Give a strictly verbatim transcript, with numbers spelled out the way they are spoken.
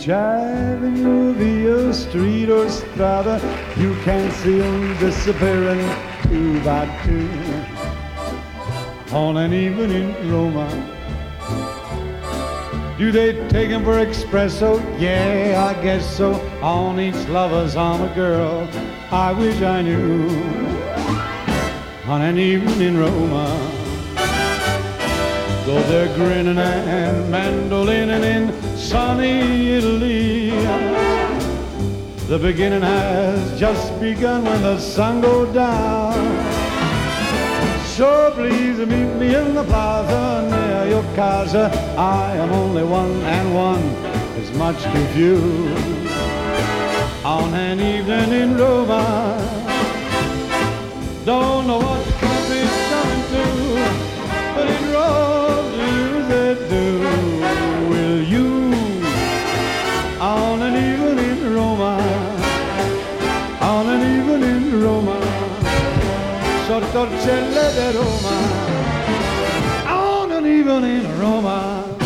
Avenue, Via Street or Strada, you can see 'em disappearing two by two on an evening in Roma. Do they take 'em for espresso? Yeah, I guess so. On each lover's arm a girl I wish I knew on an evening in Roma. Though they're grinning and mandolining in sunny Italy, the beginning has just begun when the sun goes down. So please meet me in the plaza near your casa. I am only one and one is much too few on an evening in Roma. Don't know what the country's coming to, but in Rome do they do. Will you on an evening in Roma, on an evening in Roma, sotto il cielo di Roma, on an evening in Roma.